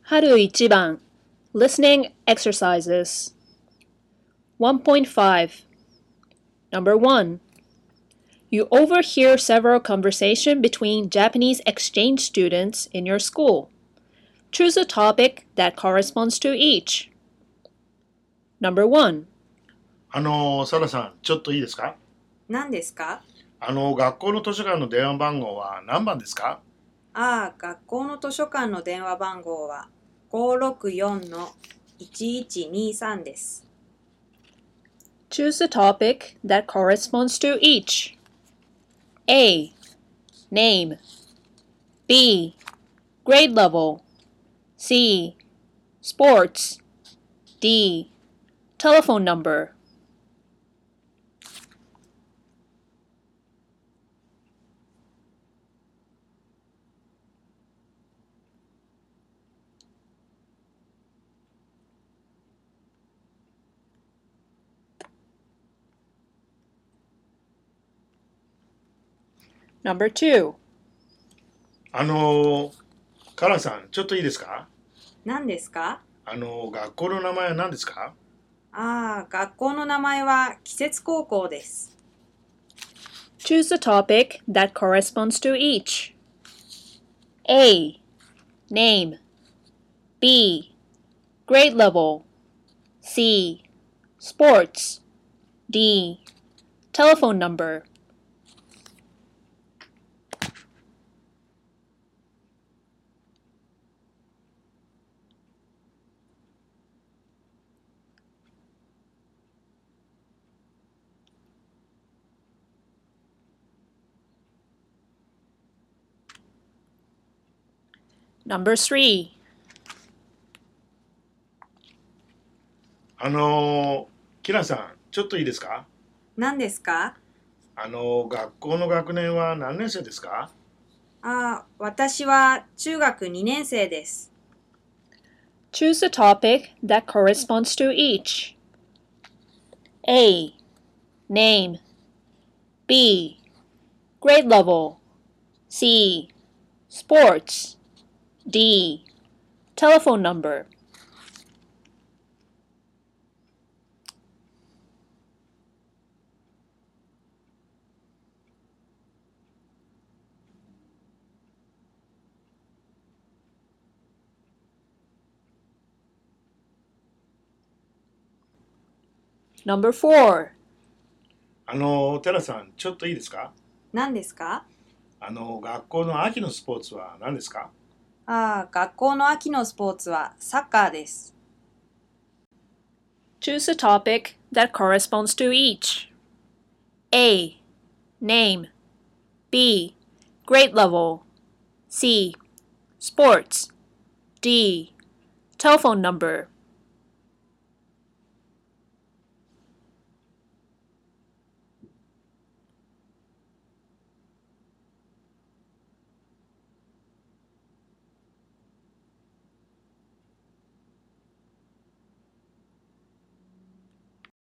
春一番 Listening Exercises 1.5 Number 1. You overhear several conversations between Japanese exchange students in your school. Choose a topic that corresponds to each. Number 1. サラさん、ちょっといいですか？ 何ですか？ 学校の図書館の電話番号は何番ですか？ 学校の図書館の電話番号は564-1123です。 Choose a topic that corresponds to each. A. Name. B. Grade level. C. Sports. D. Telephone number. Number 2. カラさん、ちょっといいですか？ 何ですか？ 学校の名前は何ですか？ 学校の名前は季節高校です。 Choose a topic that corresponds to each. A. Name. B. Grade level. C. Sports. D. Telephone number. Number 3. キラさん、ちょっといいですか？ 何ですか？ 学校の学年は何年生ですか？ 私は中学2年生です。 Choose a topic that corresponds to each. A. Name. B. Grade level. C. Sports. D. Telephone number. Number 4. テラさん、ちょっといいですか？ 何ですか？ 学校の秋のスポーツは何ですか？ 学校の秋のスポーツはサッカーです。 Choose a topic that corresponds to each. A. Name. B. Grade level. C. Sports. D. Telephone number.